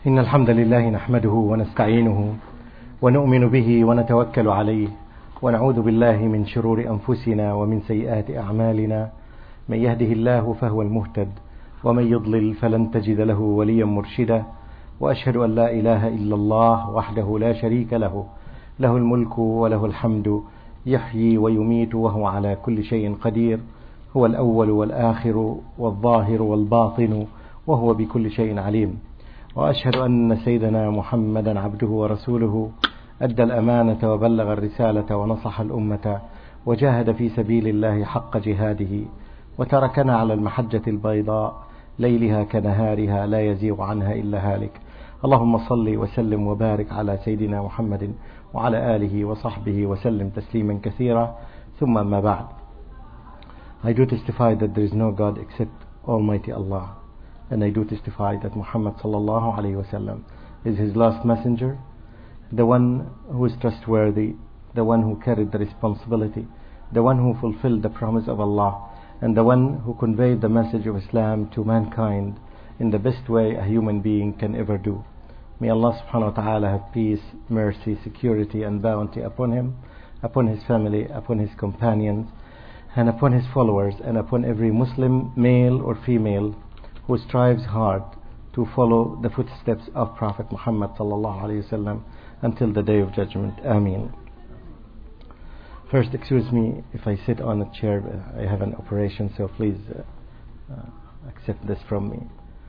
إن الحمد لله نحمده ونستعينه ونؤمن به ونتوكل عليه ونعوذ بالله من شرور أنفسنا ومن سيئات أعمالنا. من يهده الله فهو المهتد ومن يضلل فلن تجد له وليا مرشدا. وأشهد أن لا إله إلا الله وحده لا شريك له، له الملك وله الحمد، يحيي ويميت وهو على كل شيء قدير. هو الأول والآخر والظاهر والباطن وهو بكل شيء عليم. وأشهد أن سيدنا محمدا عبده ورسوله، أدى الأمانة وبلغ الرسالة ونصح الأمة وجاهد في سبيل الله حق جهاده، وتركنا على المحجة البيضاء ليلها كنهارها لا يزيغ عنها إلا هالك. اللهم صل وسلم وبارك على سيدنا محمد وعلى آله وصحبه وسلم تسليما كثيرا. ثم ما بعد. I do testify that there is no God except Almighty Allah, and I do testify that Muhammad sallallahu alayhi wasallam is his last messenger, the one who is trustworthy, the one who carried the responsibility, the one who fulfilled the promise of Allah, and the one who conveyed the message of Islam to mankind in the best way a human being can ever do. May Allah subhanahu wa ta'ala have peace, mercy, security and bounty upon him, upon his family, upon his companions, and upon his followers, and upon every Muslim, male or female, who strives hard to follow the footsteps of Prophet Muhammad sallallahu alayhi wasallam until the day of judgment. Ameen. First, excuse me if I sit on a chair. I have an operation, so please accept this from me.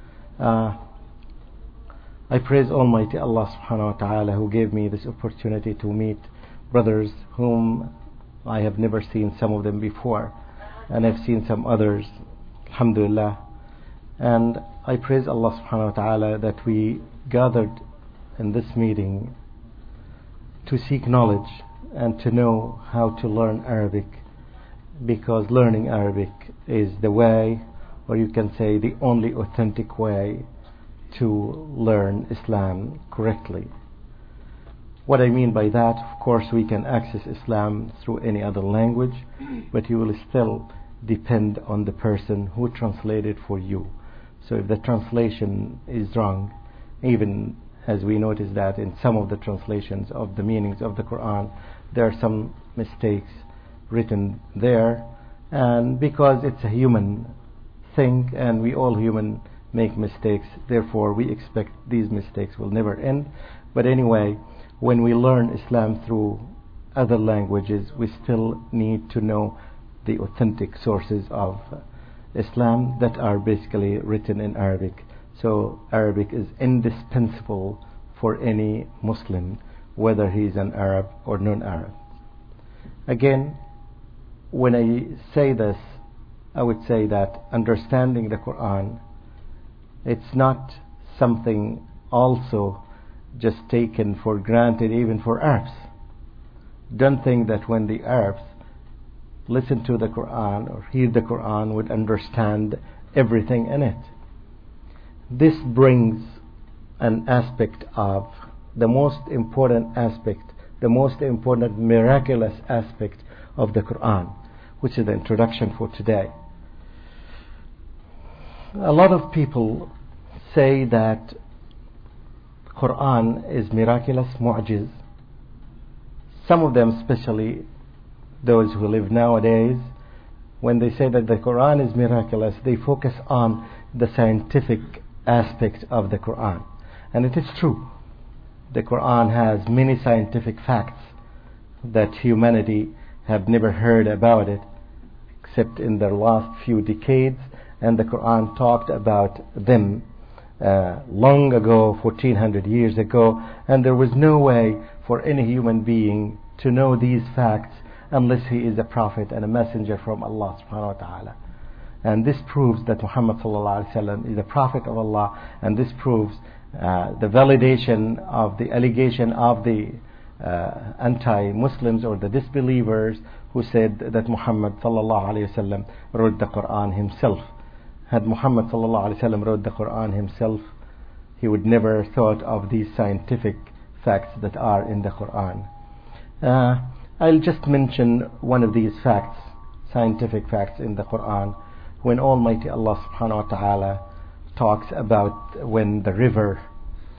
I praise Almighty Allah subhanahu wa ta'ala, who gave me this opportunity to meet brothers whom I have never seen some of them before, and I've seen some others, alhamdulillah. And I praise Allah subhanahu wa ta'ala that we gathered in this meeting to seek knowledge and to know how to learn Arabic, because learning Arabic is the way, or you can say the only authentic way to learn Islam correctly. What I mean by that, of course, we can access Islam through any other language, but you will still depend on the person who translated for you. So if the translation is wrong, even as we notice that in some of the translations of the meanings of the Quran, there are some mistakes written there, and because it's a human thing and we all human make mistakes, therefore we expect these mistakes will never end. But anyway, when we learn Islam through other languages, we still need to know the authentic sources of Islam that are basically written in Arabic. So Arabic is indispensable for any Muslim, whether he is an Arab or non-Arab. Again, when I say this, I would say that understanding the Quran, it's not something also just taken for granted even for Arabs. Don't think that when the Arabs listen to the Quran or hear the Quran would understand everything in it. This brings an aspect of the most important aspect, the most important miraculous aspect of the Quran, which is the introduction for today. A lot of people say that Quran is miraculous, mu'jiz. Some of them, especially those who live nowadays, when they say that the Quran is miraculous, they focus on the scientific aspect of the Quran. And it is true. The Quran has many scientific facts that humanity have never heard about it, except in the last few decades, and the Quran talked about them long ago, 1400 years ago, and there was no way for any human being to know these facts unless he is a prophet and a messenger from Allah subhanahu wa ta'ala. And this proves that Muhammad sallallahu alaihi wasallam is a prophet of Allah, and this proves the validation of the allegation of the anti-Muslims or the disbelievers who said that Muhammad sallallahu alaihi wasallam wrote the Quran himself. Had Muhammad sallallahu alaihi wasallam wrote the Quran himself, he would never thought of these scientific facts that are in the Quran. I'll just mention one of these facts, scientific facts in the Quran, when Almighty Allah subhanahu wa ta'ala talks about when the river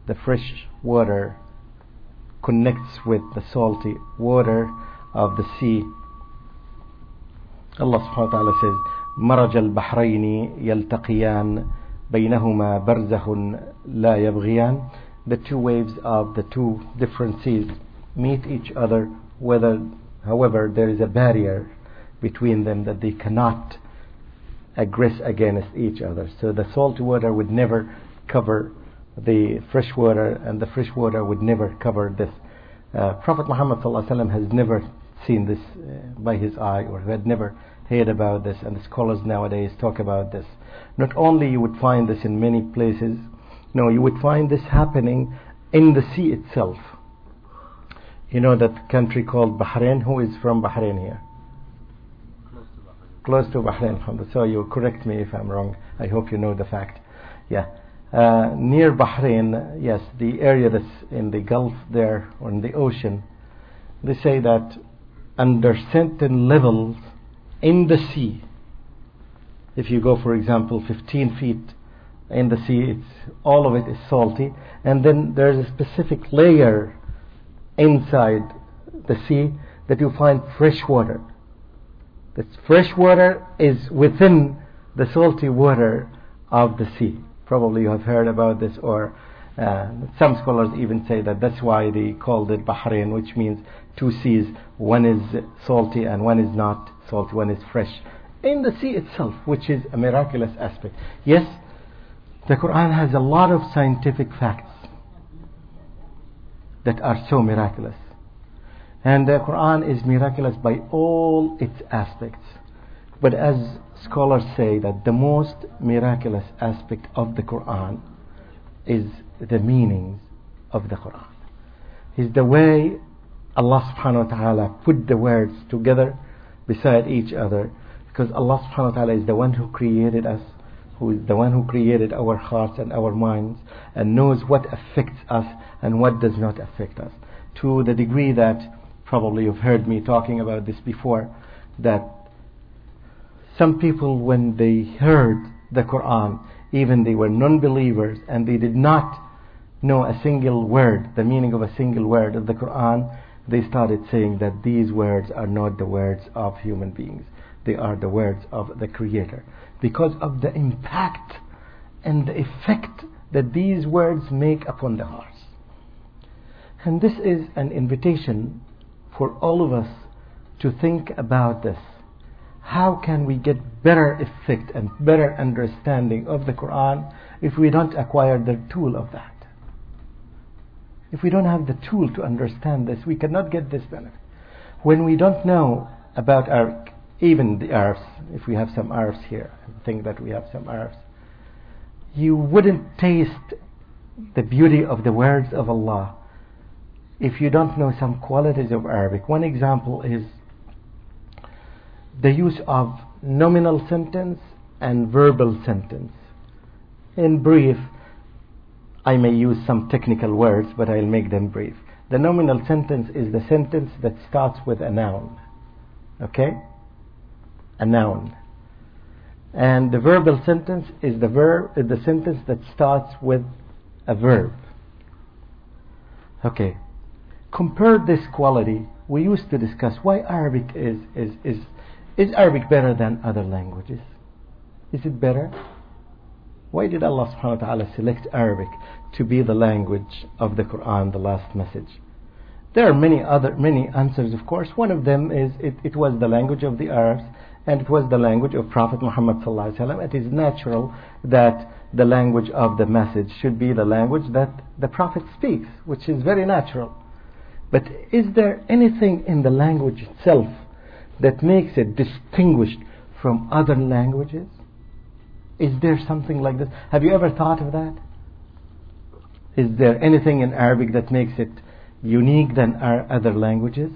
the fresh water connects with the salty water of the sea. Allah subhanahu wa ta'ala says, مرج البحرين يلتقيان بينهما برزخ لا يبغيان. The two waves of the two different seas meet each other, however there is a barrier between them that they cannot aggress against each other. So the salty water would never cover the fresh water, and the fresh water would never cover this. Prophet Muhammad ﷺ has never seen this by his eye, or had never heard about this, and the scholars nowadays talk about this. Not only you would find this in many places, no, you would find this happening in the sea itself. You know that country called Bahrain? Who is from Bahrain here? Close to Bahrain. So you correct me if I'm wrong. I hope you know the fact. Yeah. Near Bahrain, yes, the area that's in the Gulf there, or in the ocean, they say that under certain levels in the sea, if you go, for example, 15 feet in the sea, all of it is salty, and then there's a specific layer inside the sea that you find fresh water. That fresh water is within the salty water of the sea. Probably you have heard about this, or some scholars even say that that's why they called it Bahrain, which means two seas. One is salty and one is not salty, one is fresh. In the sea itself, which is a miraculous aspect. Yes, the Quran has a lot of scientific facts that are so miraculous. And the Quran is miraculous by all its aspects. But as scholars say, that the most miraculous aspect of the Quran is the meanings of the Quran. Is the way Allah subhanahu wa ta'ala put the words together beside each other. Because Allah subhanahu wa ta'ala is the one who created us, who is the one who created our hearts and our minds, and knows what affects us and what does not affect us. To the degree that, probably you've heard me talking about this before, that some people, when they heard the Quran, even they were non-believers and they did not know a single word, the meaning of a single word of the Quran, they started saying that these words are not the words of human beings. They are the words of the Creator. Because of the impact and the effect that these words make upon the hearts. And this is an invitation for all of us to think about this. How can we get better effect and better understanding of the Quran if we don't acquire the tool of that? If we don't have the tool to understand this, we cannot get this benefit. When we don't know about even the Arabs, if we have some Arabs here, I think that we have some Arabs, you wouldn't taste the beauty of the words of Allah if you don't know some qualities of Arabic. One example is the use of nominal sentence and verbal sentence. In brief, I may use some technical words, but I'll make them brief. The nominal sentence is the sentence that starts with a noun. Okay? A noun. And the verbal sentence is the sentence that starts with a verb. Okay. Compare this quality. We used to discuss why Arabic is Arabic better than other languages? Is it better? Why did Allah subhanahu wa ta'ala select Arabic to be the language of the Quran, the last message? There are many answers, of course. One of them is it was the language of the Arabs, and it was the language of Prophet Muhammad sallallahu alaihi wasallam. It is natural that the language of the message should be the language that the Prophet speaks, which is very natural. But is there anything in the language itself that makes it distinguished from other languages? Is there something like this? Have you ever thought of that? Is there anything in Arabic that makes it unique than our other languages?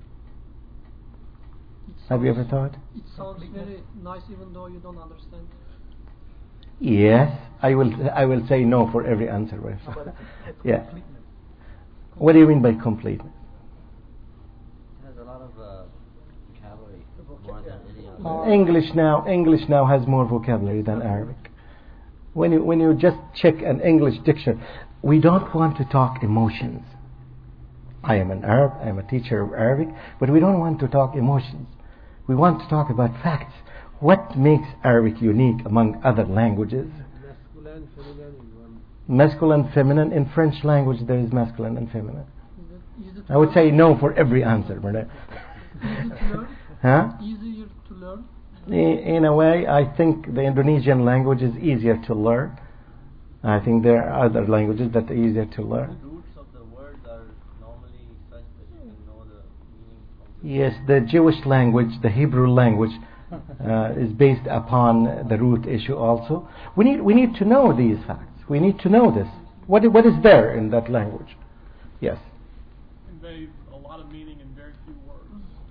Have you ever thought? It sounds very nice even though you don't understand. Yes, I will say no for every answer. Yeah. What do you mean by completeness? It has a lot of vocabulary, more than any English now has more vocabulary than Arabic. When you just check an English dictionary, we don't want to talk emotions. I am an Arab, I am a teacher of Arabic, but we don't want to talk emotions. We want to talk about facts. What makes Arabic unique among other languages? Masculine, feminine is one. Masculine, feminine. In French language there is masculine and feminine. Is it I would say no for every answer. easy to learn? Huh? Easier to learn? In a way, I think the Indonesian language is easier to learn. I think there are other languages that are easier to learn. The roots of the words are normally such that you can know the meaning of the Yes, the Jewish language, the Hebrew language, is based upon the root issue also. We need to know these facts. We need to know this. What is there in that language? Yes. Conveys a lot of meaning in very few words.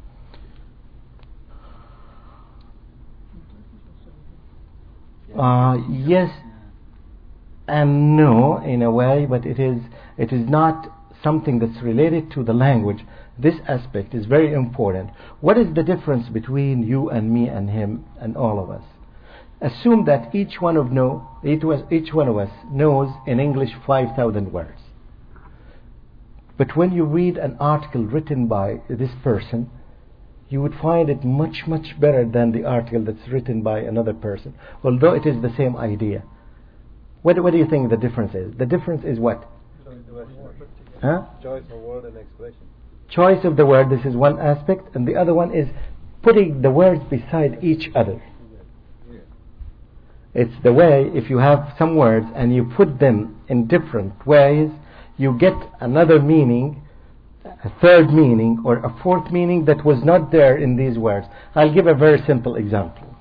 Yes and no in a way, but it is not something that's related to the language. This aspect is very important. What is the difference between you and me and him and all of us? Assume that each one of us knows in English 5,000 words. But when you read an article written by this person, you would find it much, much better than the article that's written by another person, although it is the same idea. What do you think the difference is? The difference is what? Huh? Choice of word and expression. Choice of the word, this is one aspect, and the other one is putting the words beside each other. It's the way, if you have some words and you put them in different ways, you get another meaning, a third meaning, or a fourth meaning that was not there in these words. I'll give a very simple example.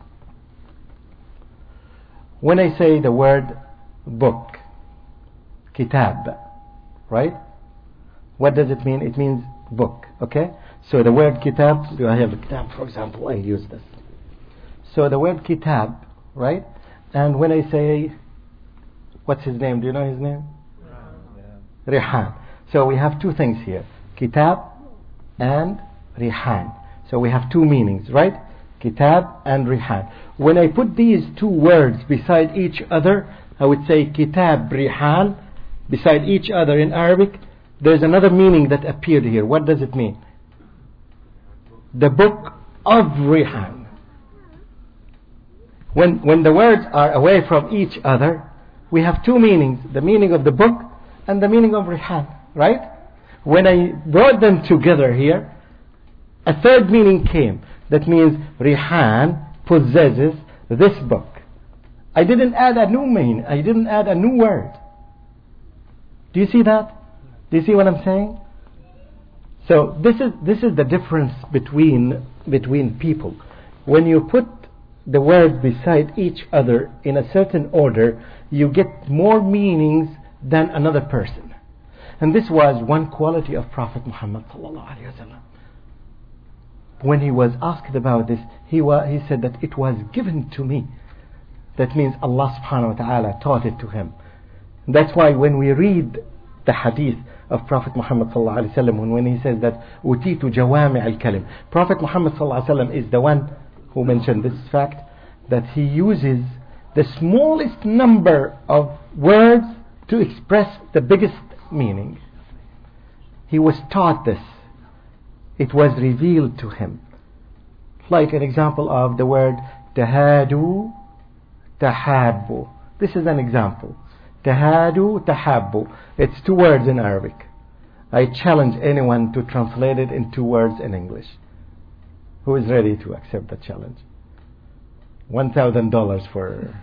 When I say the word book, kitab, right? What does it mean? It means book, okay? So the word kitab, I have a kitab, for example, I use this. So the word kitab, right? And when I say, what's his name? Do you know his name? Rihan. So we have two things here, kitab and Rihan. So we have two meanings, right? Kitab and Rihan. When I put these two words beside each other, I would say kitab, Rihan, beside each other in Arabic. There's another meaning that appeared here. What does it mean? The book of Rihan. When the words are away from each other, we have two meanings, the meaning of the book and the meaning of Rihan, right? When I brought them together here, a third meaning came. That means Rihan possesses this book. I didn't add a new meaning. I didn't add a new word. Do you see that? Do you see what I'm saying? So this is the difference between people. When you put the words beside each other in a certain order, you get more meanings than another person. And this was one quality of Prophet Muhammad sallallahu alaihi wasallam. When he was asked about this, he said that it was given to me. That means Allah subhanahu wa ta'ala taught it to him. That's why when we read the hadith of Prophet Muhammad sallallahu alaihi wasallam, when he says that utitu jawami' al-kalim, Prophet Muhammad sallallahu alaihi wasallam is the one who mentioned this fact, that he uses the smallest number of words to express the biggest meaning. He was taught this. It was revealed to him. Like an example of the word tahadu, tahabbu. This is an example. Tahadu, tahabbu. It's two words in Arabic. I challenge anyone to translate it in two words in English. Who is ready to accept the challenge? $1,000 for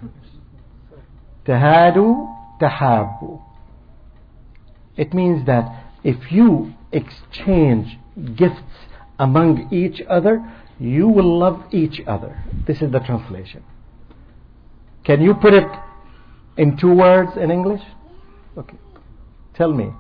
tahadu, tahabbu. It means that if you exchange gifts among each other, you will love each other. This is the translation. Can you put it in two words in English? Okay. Tell me,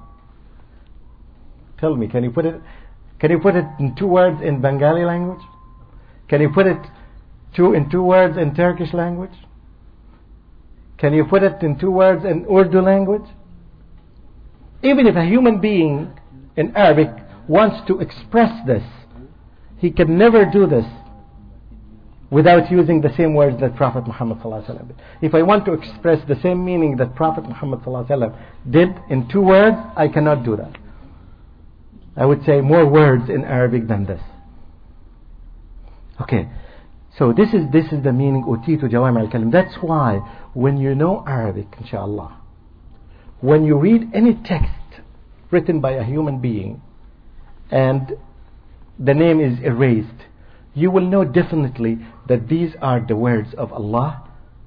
can you put it in two words in Bengali language? Can you put it in two words in Turkish language? Can you put it in two words in Urdu language? Even if a human being in Arabic wants to express this, he can never do this without using the same words that Prophet Muhammad ﷺ did. If I want to express the same meaning that Prophet Muhammad ﷺ did in 2 words, I cannot do that. I would say more words in Arabic than this. Okay, so this is the meaning utitu jawami al-kalim. That's why when you know Arabic, inshallah, when you read any text written by a human being and the name is erased, you will know definitely that these are the words of Allah,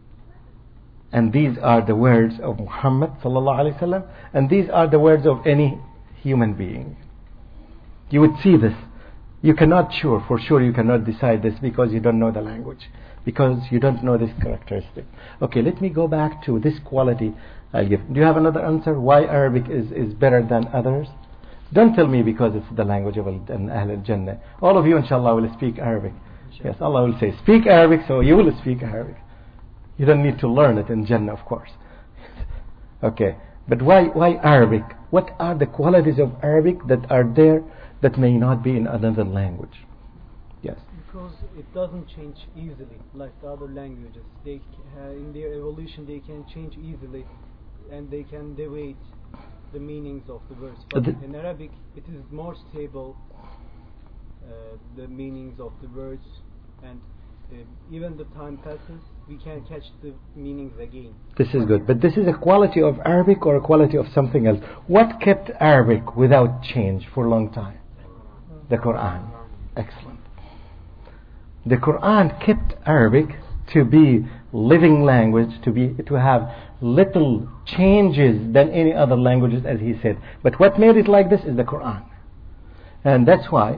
and these are the words of Muhammad sallallahu alaihi wasallam, and these are the words of any human being. You would see this. You cannot for sure you cannot decide this because you don't know the language, because you don't know this characteristic. Okay, let me go back to this quality I'll give. Do you have another answer? Why Arabic is better than others? Don't tell me because it's the language of Ahl al-Jannah. All of you inshallah will speak Arabic. Yes, Allah will say speak Arabic, so you will speak Arabic. You don't need to learn it in Jannah, of course. Okay, but why Arabic? What are the qualities of Arabic that are there that may not be in another language? Yes. Because it doesn't change easily like the other languages. They in their evolution they can change easily, and they can deviate the meanings of the words. But in Arabic it is more stable, the meanings of the words, and even the time passes, we can catch the meanings again. This is good, but this is a quality of Arabic or a quality of something else? What kept Arabic without change for a long time? The Quran. Excellent. The Quran kept Arabic to be living language, to have little changes than any other languages, as he said. But what made it like this is the Quran. And that's why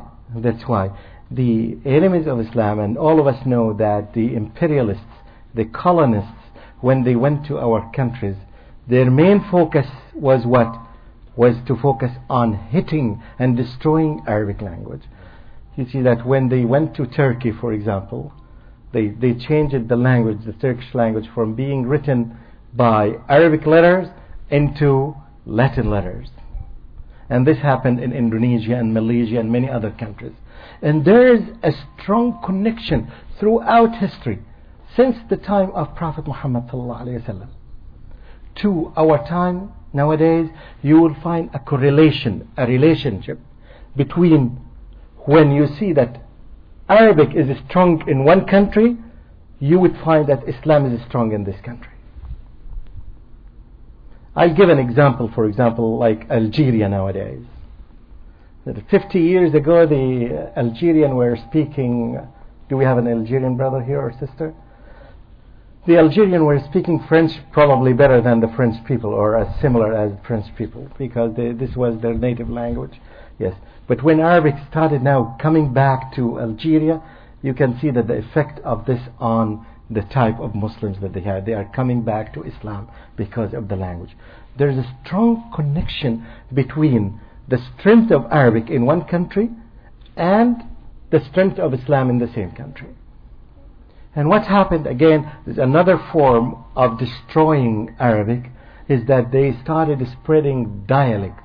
the enemies of Islam, and all of us know that the imperialists, the colonists, when they went to our countries, their main focus was what? Was to focus on hitting and destroying Arabic language. You see that when they went to Turkey, for example, they changed the language, the Turkish language, from being written by Arabic letters into Latin letters. And this happened in Indonesia and Malaysia and many other countries. And there is a strong connection throughout history, since the time of Prophet Muhammad ﷺ to our time nowadays. You will find a correlation, a relationship between when you see that Arabic is strong in one country, you would find that Islam is strong in this country. I'll give an example, for example, like Algeria nowadays. 50 years ago, the Algerian were speaking, do we have an Algerian brother here or sister? The Algerian were speaking French probably better than the French people, or as similar as French people, because this was their native language. Yes, but when Arabic started now coming back to Algeria, you can see that the effect of this on the type of Muslims that they had. They are coming back to Islam because of the language. There is a strong connection between the strength of Arabic in one country and the strength of Islam in the same country. And what happened again is another form of destroying Arabic, is that they started spreading dialects.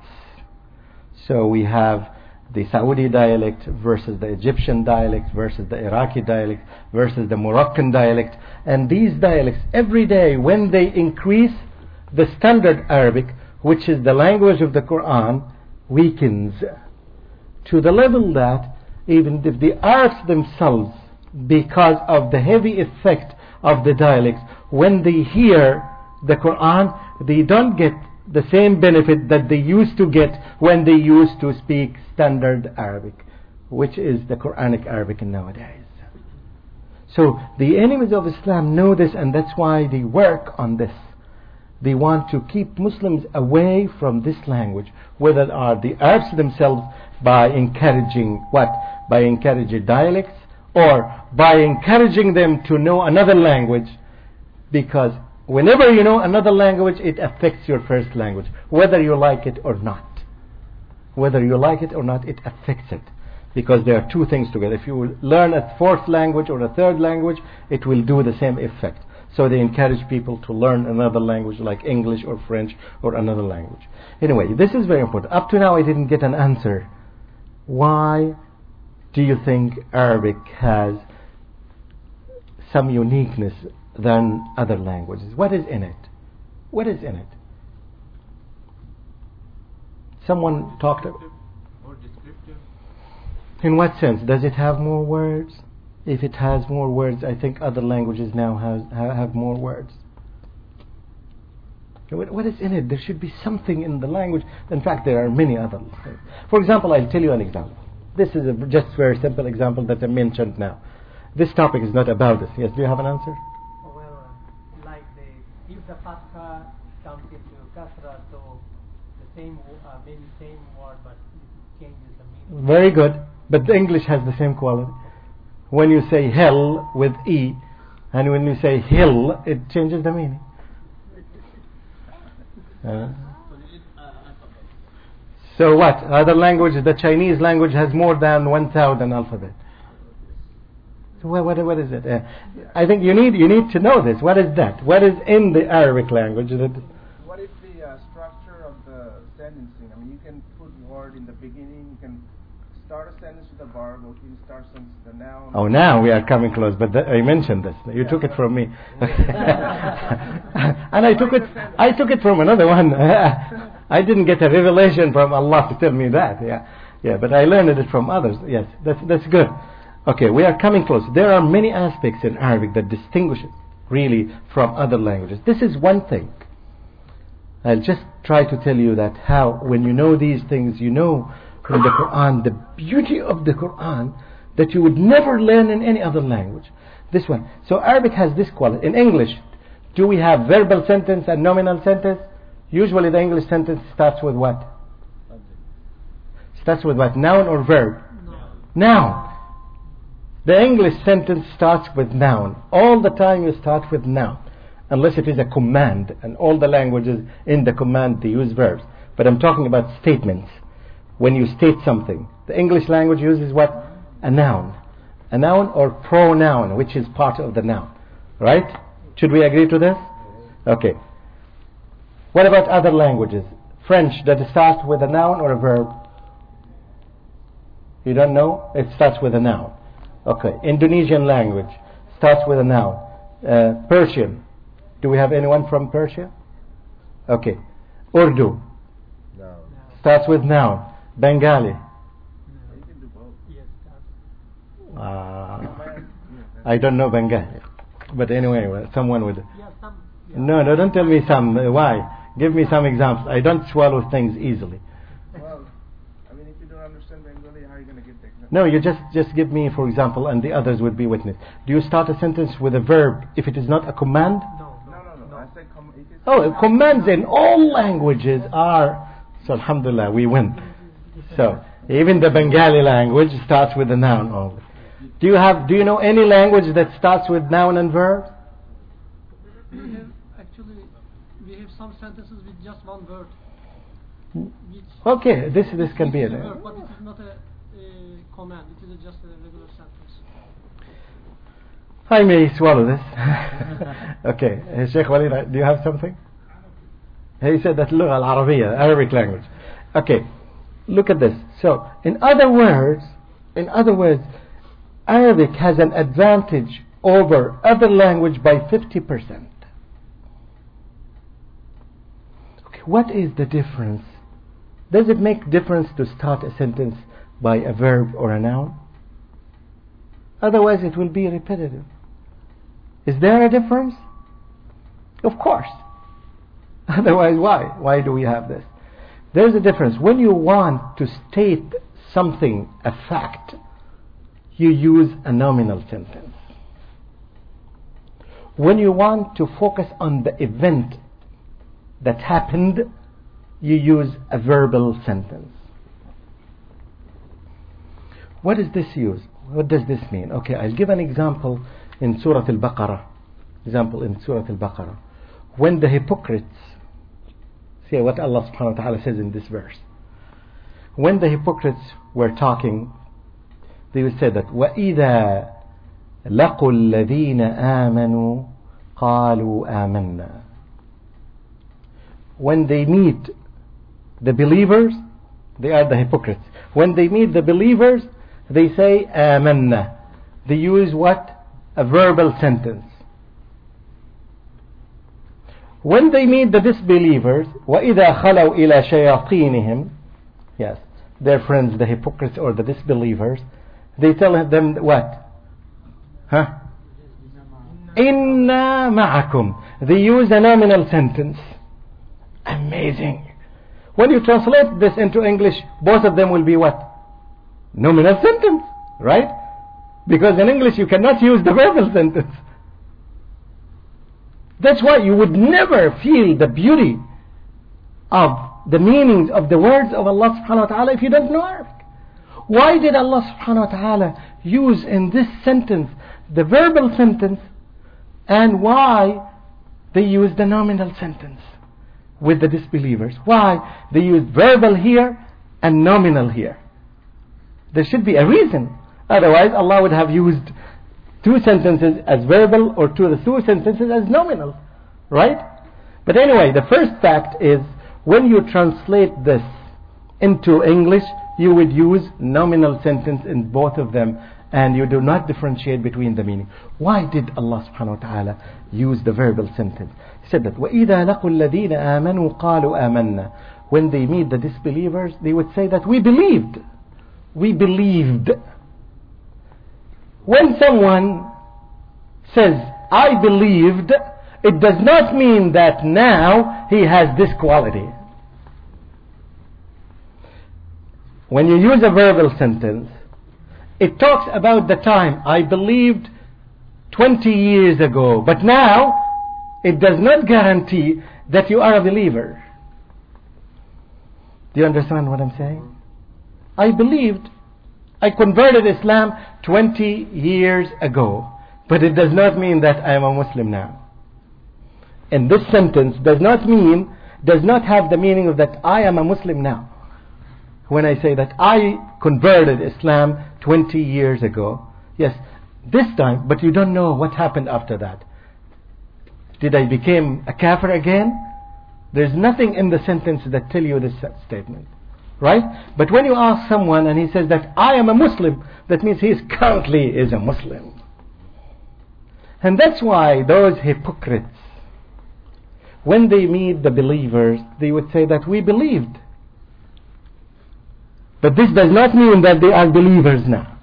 So we have the Saudi dialect versus the Egyptian dialect versus the Iraqi dialect versus the Moroccan dialect. And these dialects, every day when they increase, the standard Arabic, which is the language of the Quran, weakens to the level that even if the Arabs themselves, because of the heavy effect of the dialects, when they hear the Quran, they don't get the same benefit that they used to get when they used to speak standard Arabic, which is the Quranic Arabic nowadays. So the enemies of Islam know this, and that's why they work on this. They want to keep Muslims away from this language, whether it are the Arabs themselves, by encouraging what? By encouraging dialects, or by encouraging them to know another language, because whenever you know another language, it affects your first language, whether you like it or not. Whether you like it or not, it affects it, because there are two things together. If you learn a fourth language or a third language, it will do the same effect. So they encourage people to learn another language like English or French or another language. Anyway, this is very important. Up to now I didn't get an answer. Why do you think Arabic has some uniqueness than other languages? What is in it? What is in it? Someone talked about... Or descriptive. In what sense? Does it have more words? If it has more words, I think other languages now have more words. What is in it? There should be something in the language. In fact, there are many other things. For example, I'll tell you an example. This is a just very simple example that I mentioned now. This topic is not about this. Yes, do you have an answer? Well, like if the fatha comes into kasra, so the same, maybe same word, but it changes the meaning. Very good. But the English has the same quality. When you say hell with E, and when you say hill, it changes the meaning. So what? Other language, the Chinese language has more than 1,000 alphabet. So what is it? I think you need to know this. What is that? What is in the Arabic language? What is the structure of the sentencing? I mean, you can put word in the beginning. You can start a sentence with a verb, or you can start a sentence with a noun. Oh, now we are coming close. But I mentioned this. You took it from me, and I took it from another one. I didn't get a revelation from Allah to tell me that. Yeah. But I learned it from others. Yes, that's good. Okay, we are coming close. There are many aspects in Arabic that distinguish it really from other languages. This is one thing. I'll just try to tell you that how, when you know these things, you know from the Quran, the beauty of the Quran that you would never learn in any other language. This one. So Arabic has this quality. In English, do we have verbal sentence and nominal sentence? Usually the English sentence starts with what? Starts with what? Noun or verb? Noun. The English sentence starts with noun. All the time you start with noun. Unless it is a command. And all the languages in the command they use verbs. But I'm talking about statements. When you state something. The English language uses what? A noun. A noun or pronoun, which is part of the noun. Right? Should we agree to this? Okay. What about other languages? French, does it start with a noun or a verb? You don't know? It starts with a noun. Okay. Indonesian language starts with a noun. Persian. Do we have anyone from Persia? Okay. Urdu. No. Starts with noun. Bengali. You can do both. Yes. I don't know Bengali. But anyway, someone would. Yeah, some. No, don't tell me some. Why? Give me some examples. I don't swallow things easily. Well, I mean, if you don't understand Bengali, how are you going to get the example? No, you just give me, for example, and the others would be witness. Do you start a sentence with a verb if it is not a command? No. I said it is. Oh, commands in all languages are. So alhamdulillah, we win. So even the Bengali language starts with a noun only. Do you know any language that starts with noun and verb? We have some sentences with just one word. Okay, this can be a it. verb, but it is not a command. It is just a regular sentence. I may swallow this. Okay, Sheikh Walid, do you have something? He said that Lugha al-Arabiya, Arabic language. Okay, look at this. So, in other words, Arabic has an advantage over other language by 50%. Okay, what is the difference? Does it make difference to start a sentence by a verb or a noun? Otherwise it will be repetitive. Is there a difference? Of course. Otherwise why? Why do we have this? There's a difference. When you want to state something, a fact, you use a nominal sentence. When you want to focus on the event that happened, you use a verbal sentence. What does this use? What does this mean? Okay, I'll give an example in Surah Al-Baqarah. When the hypocrites, see what Allah subhanahu wa ta'ala says in this verse. When the hypocrites were talking, they would say that وَإِذَا لَقُوا الَّذِينَ آمَنُوا قَالُوا آمَنَّا. When they meet the believers, they are the hypocrites. When they meet the believers, they say آمَنَّا. They use what? a verbal sentence. When they meet the disbelievers, وَإِذَا خَلَوْا إِلَى شَيَاطِينِهِمْ, yes, their friends, the hypocrites or the disbelievers, they tell them what? Inna ma'akum. They use a nominal sentence. Amazing. When you translate this into English, both of them will be what? Nominal sentence, right? Because in English you cannot use the verbal sentence. That's why you would never feel the beauty of the meanings of the words of Allah subhanahu wa ta'ala if you don't know Arabic. Why did Allah subhanahu wa ta'ala use in this sentence the verbal sentence, and why they use the nominal sentence with the disbelievers? Why they use verbal here and nominal here? There should be a reason. Otherwise Allah would have used two sentences as verbal or two sentences as nominal, right? But anyway, the first fact is, when you translate this into English, you would use nominal sentence in both of them, and you do not differentiate between the meaning. Why did Allah subhanahu wa ta'ala use the verbal sentence? He said that وَإِذَا لَقُوا الَّذِينَ آمَنُوا قَالُوا آمَنَّا. When they meet the disbelievers, they would say that we believed. We believed. When someone says, I believed, it does not mean that now he has this quality. When you use a verbal sentence, it talks about the time, I believed 20 years ago, but now it does not guarantee that you are a believer. Do you understand what I'm saying? I believed, I converted Islam 20 years ago, but it does not mean that I am a Muslim now. And this sentence does not have the meaning of that I am a Muslim now. When I say that I converted Islam 20 years ago, yes, this time, but you don't know what happened after that. Did I become a kafir again? There's nothing in the sentence that tell you this statement, right? But when you ask someone and he says that I am a Muslim, that means he currently is a Muslim. And that's why those hypocrites, when they meet the believers, they would say that we believed. But this does not mean that they are believers now.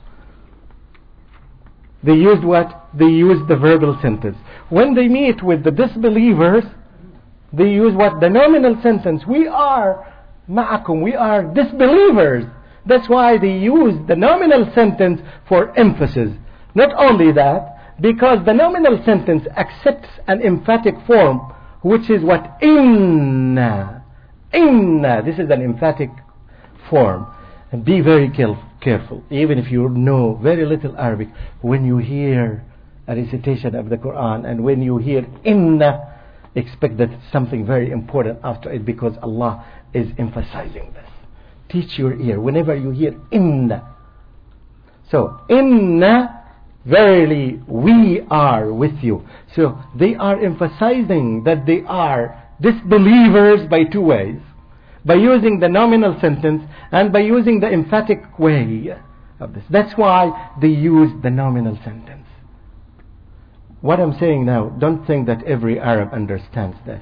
They used what? They used the verbal sentence. When they meet with the disbelievers, they use what? The nominal sentence. We are ma'akum. We are disbelievers. That's why they use the nominal sentence for emphasis. Not only that, because the nominal sentence accepts an emphatic form, which is what? Inna. Inna. This is an emphatic form. And be very careful, even if you know very little Arabic, when you hear a recitation of the Quran and when you hear inna, expect that something very important after it, because Allah is emphasizing this. Teach your ear whenever you hear inna. So, inna, verily we are with you. So, they are emphasizing that they are disbelievers by two ways. By using the nominal sentence and by using the emphatic way of this. That's why they use the nominal sentence. What I'm saying now, don't think that every Arab understands this.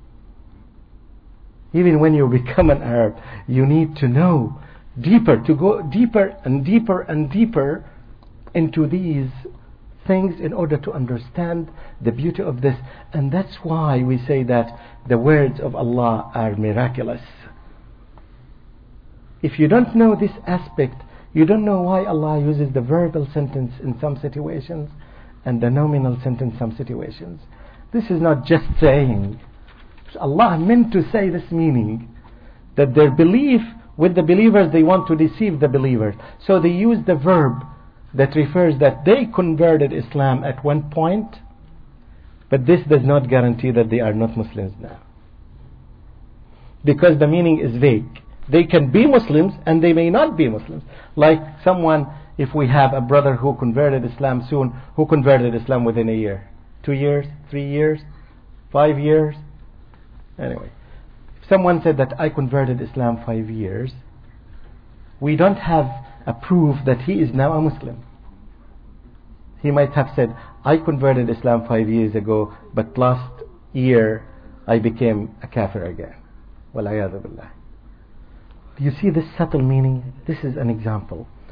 Even when you become an Arab, you need to know deeper, to go deeper and deeper and deeper into these things in order to understand the beauty of this. And that's why we say that the words of Allah are miraculous. If you don't know this aspect, you don't know why Allah uses the verbal sentence in some situations and the nominal sentence in some situations. This is not just saying. Allah meant to say this meaning, that their belief with the believers, they want to deceive the believers. So they use the verb that refers that they converted Islam at one point, but this does not guarantee that they are not Muslims now. Because the meaning is vague. They can be Muslims and they may not be Muslims. Like someone, if we have a brother who converted Islam soon, who converted Islam within a year, 2 years, 3 years, 5 years. Anyway, if someone said that I converted Islam 5 years, we don't have a proof that he is now a Muslim. He might have said, I converted Islam 5 years ago, but last year I became a kafir again. Wal-'iyadhu billah. Do you see this subtle meaning? This is an example.